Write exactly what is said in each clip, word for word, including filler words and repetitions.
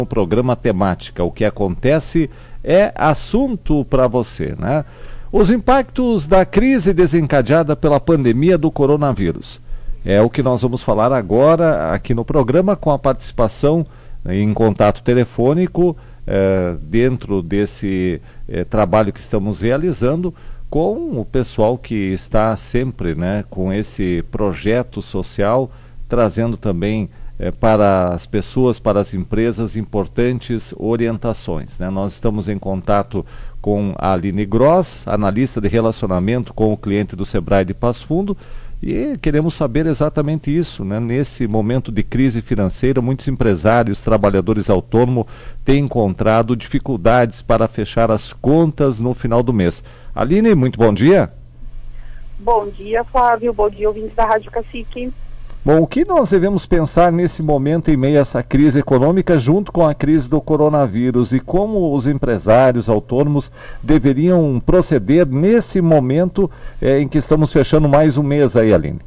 no programa Temática. O que acontece é assunto para você, né? Os impactos da crise desencadeada pela pandemia do coronavírus. É o que nós vamos falar agora aqui no programa, com a participação em contato telefônico, eh, dentro desse eh, trabalho que estamos realizando, com o pessoal que está sempre, né, com esse projeto social, trazendo também eh, para as pessoas, para as empresas, importantes orientações, né? Nós estamos em contato com a Aline Gross, analista de relacionamento com o cliente do Sebrae de Passo Fundo, e queremos saber exatamente isso, né? Nesse momento de crise financeira, muitos empresários, trabalhadores autônomos têm encontrado dificuldades para fechar as contas no final do mês. Aline, muito bom dia. Bom dia, Flávio. Bom dia, ouvintes da Rádio Cacique. Bom, o que nós devemos pensar nesse momento em meio a essa crise econômica junto com a crise do coronavírus, e como os empresários autônomos deveriam proceder nesse momento eh, em que estamos fechando mais um mês aí, Aline?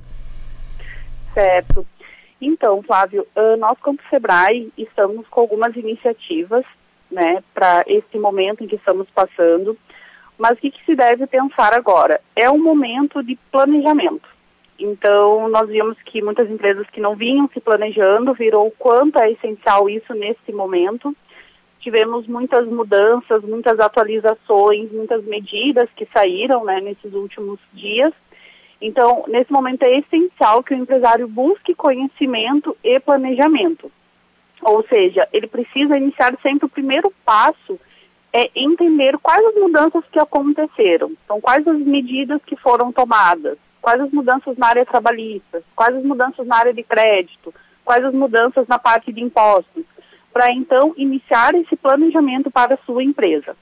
Certo. Então, Flávio, nós como Sebrae estamos com algumas iniciativas, né, para esse momento em que estamos passando, mas o que, que se deve pensar agora? É um momento de planejamento. Então, nós vimos que muitas empresas que não vinham se planejando, virou o quanto é essencial isso nesse momento. Tivemos muitas mudanças, muitas atualizações, muitas medidas que saíram, né, nesses últimos dias. Então, nesse momento é essencial que o empresário busque conhecimento e planejamento. Ou seja, ele precisa iniciar sempre o primeiro passo, é entender quais as mudanças que aconteceram, então quais as medidas que foram tomadas, quais as mudanças na área trabalhista, quais as mudanças na área de crédito, quais as mudanças na parte de impostos, para então iniciar esse planejamento para a sua empresa.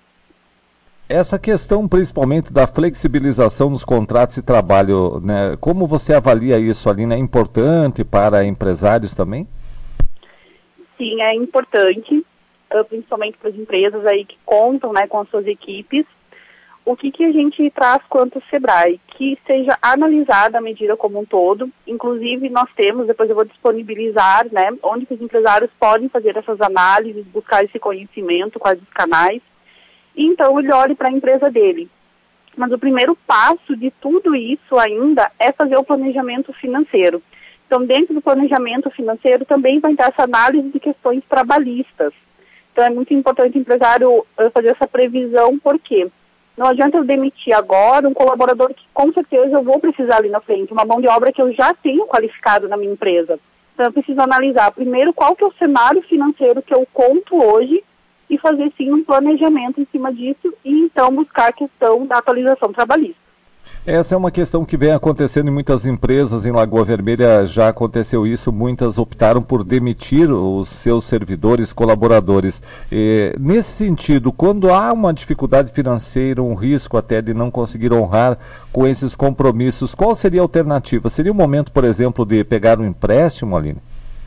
Essa questão principalmente da flexibilização dos contratos de trabalho, né, como você avalia isso, Aline? É importante para empresários também? Sim, é importante, principalmente para as empresas aí que contam, né, com as suas equipes. O que, que a gente traz quanto Sebrae? Que seja analisada a medida como um todo. Inclusive, nós temos, depois eu vou disponibilizar, né, onde que os empresários podem fazer essas análises, buscar esse conhecimento, quais os canais. E então ele olhe para a empresa dele. Mas o primeiro passo de tudo isso ainda é fazer o planejamento financeiro. Então, dentro do planejamento financeiro também vai ter essa análise de questões trabalhistas. Então, é muito importante o empresário fazer essa previsão, por quê? Não adianta eu demitir agora um colaborador que com certeza eu vou precisar ali na frente, uma mão de obra que eu já tenho qualificado na minha empresa. Então eu preciso analisar primeiro qual que é o cenário financeiro que eu conto hoje e fazer sim um planejamento em cima disso e então buscar a questão da atualização trabalhista. Essa é uma questão que vem acontecendo em muitas empresas. Em Lagoa Vermelha já aconteceu isso, muitas optaram por demitir os seus servidores, colaboradores. E, nesse sentido, quando há uma dificuldade financeira, um risco até de não conseguir honrar com esses compromissos, qual seria a alternativa? Seria o momento, por exemplo, de pegar um empréstimo, Aline?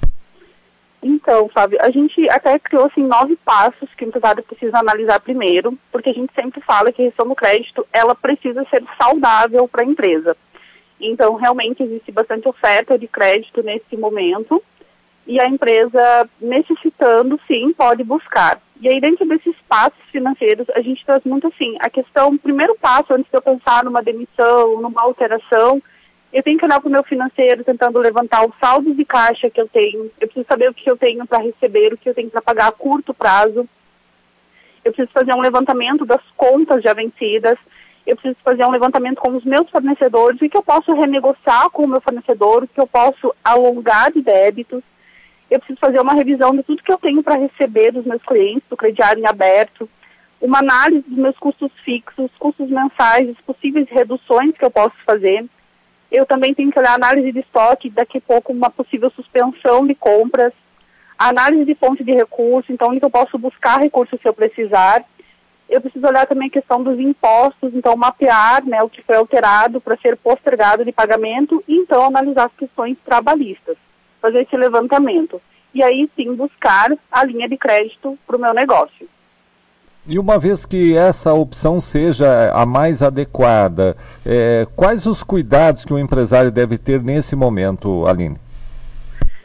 Então, Fábio, a gente até criou assim, nove passos que o empresário precisa analisar primeiro, porque a gente sempre fala que a gestão do crédito, ela precisa ser saudável para a empresa. Então, realmente existe bastante oferta de crédito nesse momento, e a empresa, necessitando, sim, pode buscar. E aí, dentro desses passos financeiros, a gente traz muito assim, a questão, o primeiro passo, antes de eu pensar numa demissão, numa alteração, eu tenho que olhar para o meu financeiro, tentando levantar os saldos de caixa que eu tenho. Eu preciso saber o que eu tenho para receber, o que eu tenho para pagar a curto prazo. Eu preciso fazer um levantamento das contas já vencidas. Eu preciso fazer um levantamento com os meus fornecedores, o que eu posso renegociar com o meu fornecedor, o que eu posso alongar de débitos. Eu preciso fazer uma revisão de tudo que eu tenho para receber dos meus clientes, do crediário em aberto. Uma análise dos meus custos fixos, custos mensais, as possíveis reduções que eu posso fazer. Eu também tenho que olhar a análise de estoque, daqui a pouco uma possível suspensão de compras, a análise de fonte de recurso, então onde eu posso buscar recursos se eu precisar. Eu preciso olhar também a questão dos impostos, então mapear, né, o que foi alterado para ser postergado de pagamento e então analisar as questões trabalhistas, fazer esse levantamento. E aí sim buscar a linha de crédito para o meu negócio. E uma vez que essa opção seja a mais adequada, é, quais os cuidados que o empresário deve ter nesse momento, Aline?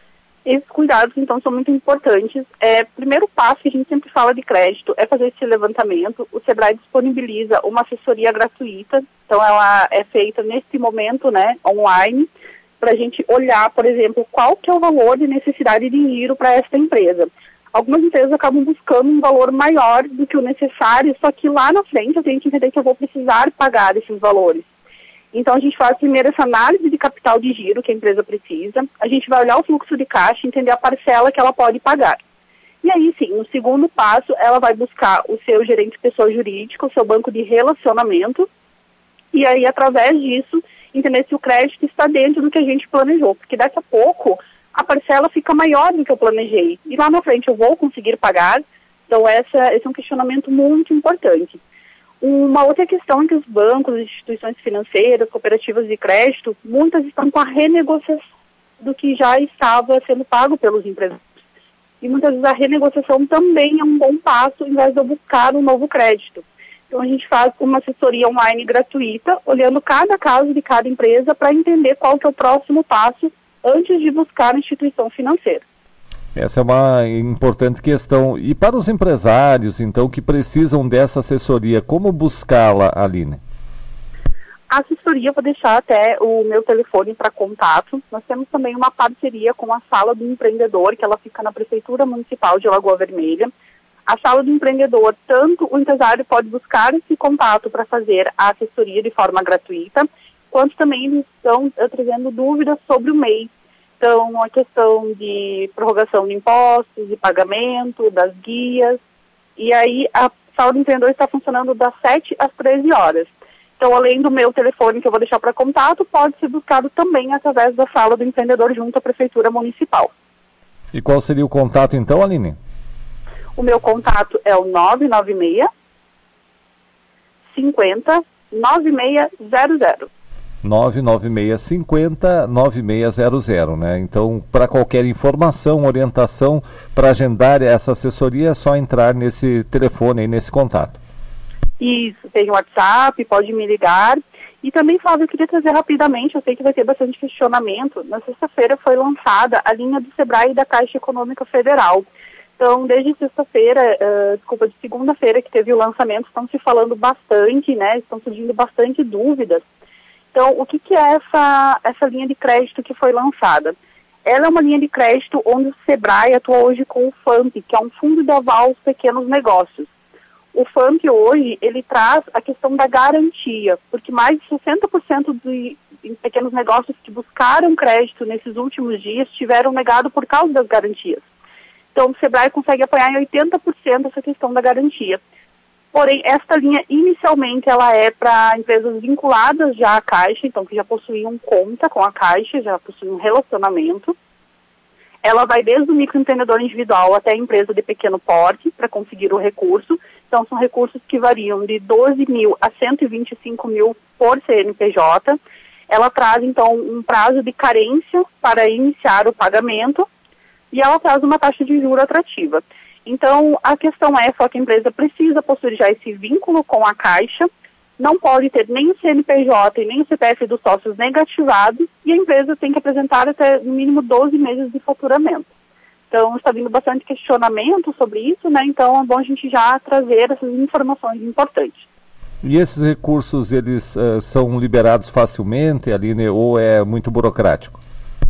Esses cuidados, então, são muito importantes. É, primeiro passo que a gente sempre fala de crédito é fazer esse levantamento. O Sebrae disponibiliza uma assessoria gratuita, então ela é feita nesse momento, né, online, para a gente olhar, por exemplo, qual que é o valor de necessidade de giro para essa empresa. Algumas empresas acabam buscando um valor maior do que o necessário, só que lá na frente eu tenho que entender que eu vou precisar pagar esses valores. Então, a gente faz primeiro essa análise de capital de giro que a empresa precisa, a gente vai olhar o fluxo de caixa e entender a parcela que ela pode pagar. E aí, sim, no segundo passo, ela vai buscar o seu gerente de pessoa jurídica, o seu banco de relacionamento, e aí, através disso, entender se o crédito está dentro do que a gente planejou, porque daqui a pouco a parcela fica maior do que eu planejei, e lá na frente eu vou conseguir pagar. Então, essa, esse é um questionamento muito importante. Uma outra questão é que os bancos, instituições financeiras, cooperativas de crédito, muitas estão com a renegociação do que já estava sendo pago pelos empresários. E muitas vezes a renegociação também é um bom passo, em vez de eu buscar um novo crédito. Então a gente faz uma assessoria online gratuita, olhando cada caso de cada empresa para entender qual que é o próximo passo antes de buscar a instituição financeira. Essa é uma importante questão. E para os empresários, então, que precisam dessa assessoria, como buscá-la, Aline? A assessoria, eu vou deixar até o meu telefone para contato. Nós temos também uma parceria com a Sala do Empreendedor, que ela fica na Prefeitura Municipal de Lagoa Vermelha. A Sala do Empreendedor, tanto o empresário pode buscar esse contato para fazer a assessoria de forma gratuita, quanto também eles estão uh, trazendo dúvidas sobre o M E I. Então, a questão de prorrogação de impostos, de pagamento, das guias. E aí, a Sala do Empreendedor está funcionando das sete às treze horas. Então, além do meu telefone que eu vou deixar para contato, pode ser buscado também através da Sala do Empreendedor junto à Prefeitura Municipal. E qual seria o contato, então, Aline? O meu contato é o nove nove seis, cinquenta, nove seis zero zero. nove nove seis cinco zero nove seis zero zero, né? Então, para qualquer informação, orientação, para agendar essa assessoria, é só entrar nesse telefone aí, nesse contato. Isso, tem o WhatsApp, pode me ligar. E também, Flávio, eu queria trazer rapidamente, eu sei que vai ter bastante questionamento. Na sexta-feira foi lançada a linha do Sebrae e da Caixa Econômica Federal. Então, desde sexta-feira, uh, desculpa, de segunda-feira que teve o lançamento, estão se falando bastante, né? Estão surgindo bastante dúvidas. Então, o que, que é essa, essa linha de crédito que foi lançada? Ela é uma linha de crédito onde o Sebrae atua hoje com o FAMP, que é um fundo de aval aos pequenos negócios. O FAMP hoje, ele traz a questão da garantia, porque mais de sessenta por cento de pequenos negócios que buscaram crédito nesses últimos dias tiveram negado por causa das garantias. Então, o Sebrae consegue apoiar em oitenta por cento essa questão da garantia. Porém, esta linha, inicialmente, ela é para empresas vinculadas já à Caixa, então que já possuíam conta com a Caixa, já possuem um relacionamento. Ela vai desde o microempreendedor individual até a empresa de pequeno porte para conseguir o recurso. Então, são recursos que variam de doze mil a cento e vinte e cinco mil por C N P J. Ela traz, então, um prazo de carência para iniciar o pagamento e ela traz uma taxa de juros atrativa. Então, a questão é só que a empresa precisa possuir já esse vínculo com a Caixa, não pode ter nem o C N P J e nem o C P F dos sócios negativados, e a empresa tem que apresentar até no mínimo doze meses de faturamento. Então, está vindo bastante questionamento sobre isso, né? Então, é bom a gente já trazer essas informações importantes. E esses recursos, eles uh, são liberados facilmente, Aline, ou é muito burocrático?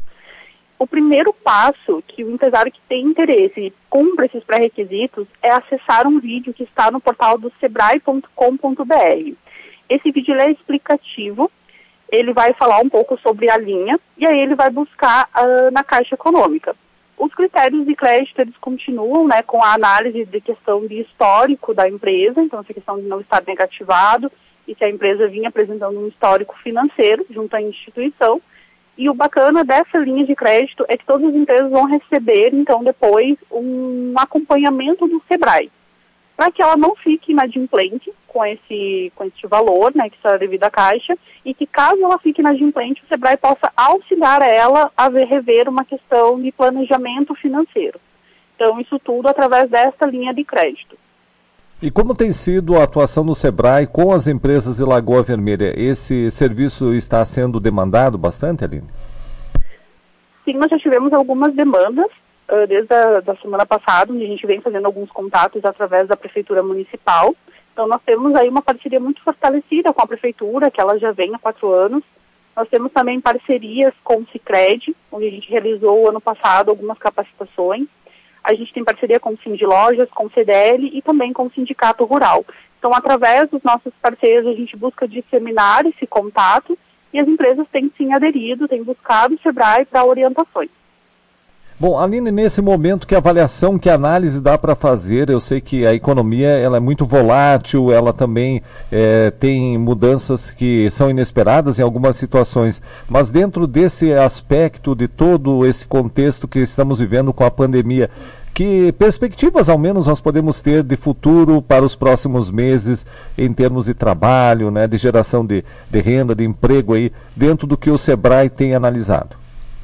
O primeiro passo que o empresário que tem interesse e cumpre esses pré-requisitos é acessar um vídeo que está no portal do sebrae ponto com ponto b r. Esse vídeo ele é explicativo, ele vai falar um pouco sobre a linha e aí ele vai buscar uh, na Caixa Econômica. Os critérios de crédito eles continuam, né, com a análise de questão de histórico da empresa, então essa questão de não estar negativado e se a empresa vinha apresentando um histórico financeiro junto à instituição. E o bacana dessa linha de crédito é que todas as empresas vão receber, então, depois, um acompanhamento do Sebrae, para que ela não fique inadimplente com esse, com esse valor, né, que será devido à Caixa, e que caso ela fique inadimplente, o Sebrae possa auxiliar ela a ver, rever uma questão de planejamento financeiro. Então, isso tudo através dessa linha de crédito. E como tem sido a atuação do Sebrae com as empresas de Lagoa Vermelha? Esse serviço está sendo demandado bastante, Aline? Sim, nós já tivemos algumas demandas, uh, desde a da semana passada, onde a gente vem fazendo alguns contatos através da Prefeitura Municipal. Então nós temos aí uma parceria muito fortalecida com a Prefeitura, que ela já vem há quatro anos. Nós temos também parcerias com o Sicredi, onde a gente realizou ano passado algumas capacitações. A gente tem parceria com o Sind Lojas, com o C D L e também com o Sindicato Rural. Então, através dos nossos parceiros, a gente busca disseminar esse contato e as empresas têm sim aderido, têm buscado o Sebrae para orientações. Bom, Aline, nesse momento, que avaliação, que análise dá para fazer? Eu sei que a economia ela é muito volátil, ela também é, tem mudanças que são inesperadas em algumas situações, mas dentro desse aspecto, de todo esse contexto que estamos vivendo com a pandemia, que perspectivas, ao menos, nós podemos ter de futuro para os próximos meses, em termos de trabalho, né, de geração de, de renda, de emprego aí, dentro do que o Sebrae tem analisado?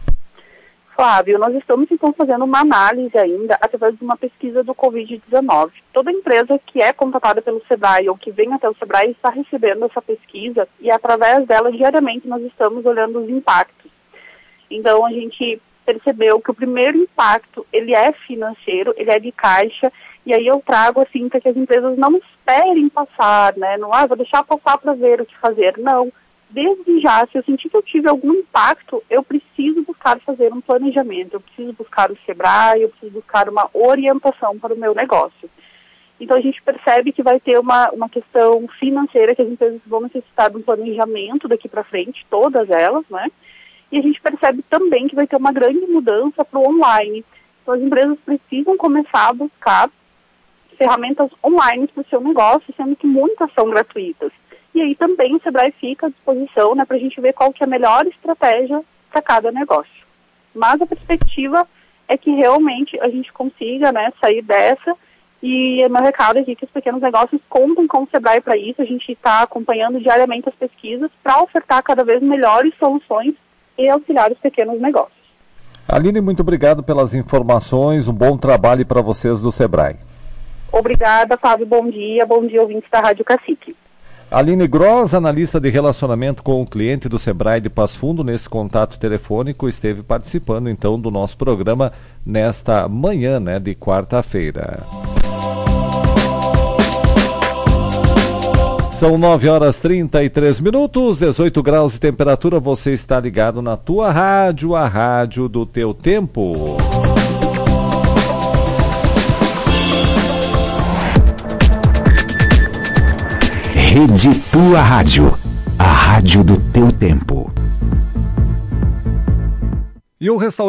Flávio, nós estamos então fazendo uma análise ainda através de uma pesquisa do covid dezenove. Toda empresa que é contratada pelo Sebrae ou que vem até o Sebrae está recebendo essa pesquisa e através dela diariamente nós estamos olhando os impactos. Então a gente percebeu que o primeiro impacto ele é financeiro, ele é de caixa, e aí eu trago assim para que as empresas não esperem passar, né? Não, ah, vou deixar passar para ver o que fazer. Não. Desde já, se eu sentir que eu tive algum impacto, eu preciso buscar fazer um planejamento, eu preciso buscar o Sebrae, eu preciso buscar uma orientação para o meu negócio. Então a gente percebe que vai ter uma, uma questão financeira, que as empresas vão necessitar de um planejamento daqui para frente, todas elas, né? E a gente percebe também que vai ter uma grande mudança para o online. Então as empresas precisam começar a buscar ferramentas online para o seu negócio, sendo que muitas são gratuitas. E aí também o Sebrae fica à disposição, né, para a gente ver qual que é a melhor estratégia para cada negócio. Mas a perspectiva é que realmente a gente consiga, né, sair dessa, e meu recado aqui é que os pequenos negócios contem com o Sebrae para isso. A gente está acompanhando diariamente as pesquisas para ofertar cada vez melhores soluções e auxiliar os pequenos negócios. Aline, muito obrigado pelas informações, um bom trabalho para vocês do Sebrae. Obrigada, Fábio, bom dia, bom dia ouvintes da Rádio Cacique. Aline Gross, analista de relacionamento com o cliente do Sebrae de Passo Fundo, nesse contato telefônico, esteve participando então do nosso programa nesta manhã, né, de quarta-feira. São nove horas e trinta e três minutos, dezoito graus de temperatura, você está ligado na tua rádio, a rádio do teu tempo. Rede Tua Rádio, a rádio do teu tempo. E o restaurante